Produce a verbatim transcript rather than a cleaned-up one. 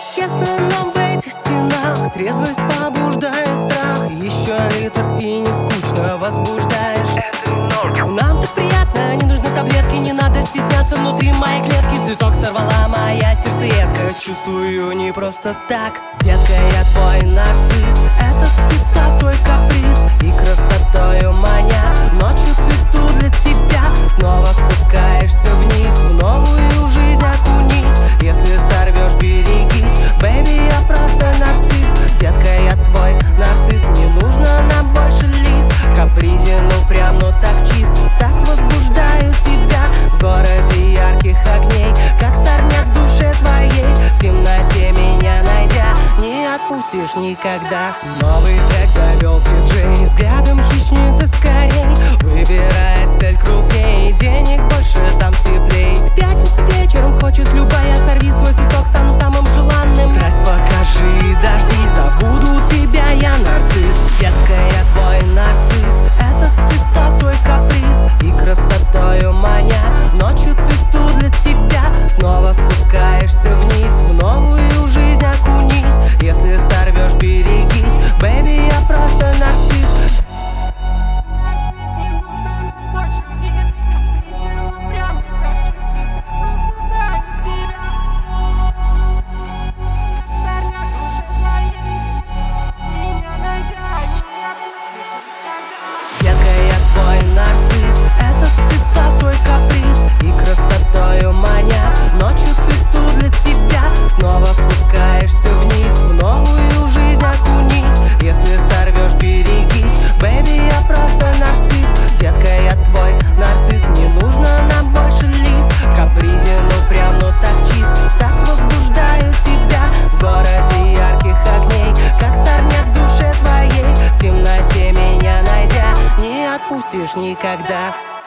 Тесно нам в этих стенах, трезвость побуждает страх. Еще литр и не скучно возбуждаешь. Нам так приятно, не нужны таблетки, не надо стесняться внутри моей клетки. Цветок сорвала моя сердцеедка. Чувствую не просто так, детка, я твой нарцисс. Этот цветок твой каприз, и красотою маня. Ночью цвету для тебя, снова спускаешься вниз. В новую жизнь окунись, если сорвешь, берегись. Бэйби, я просто нарцисс, детка, я твой нарцисс. Не нужно нам больше лиц, капризен, упрям, но так чист. Так возбуждаю тебя в городе ярких огней, как сорняк в душе твоей. В темноте меня найдя, не отпустишь никогда. Новый трек завел диджей, взглядом хищницы скорей. Выбирает цель крупней, денег больше, там теплей. В пятницу вечером хочет любая, сорви свой цветок, стану самым желанным. Страсть покажи, дожди, забуду тебя, я нарцисс. Детка, я твой нарцисс, этот цветок твой каприз, и красотою маня. Ночью цвету для тебя, снова спускаешься вниз. В новую жизнь окунись, если сорвешь, берегись. Бэйби, я просто нарцисс. Детка, я твой нарцисс, этот цветок твой каприз, и красотою маня. Ночью цвету для тебя, снова спускаешься вниз. В новую жизнь окунись, если сорвешь, берегись. Бэйби, я просто нарцисс, детка, я твой нарцисс. Не нужно нам больше лиц, капризен, упрям, но так чист. Так возбуждаю тебя в городе ярких огней, как сорняк в душе твоей. В темноте меня найдя, не отпустишь никогда.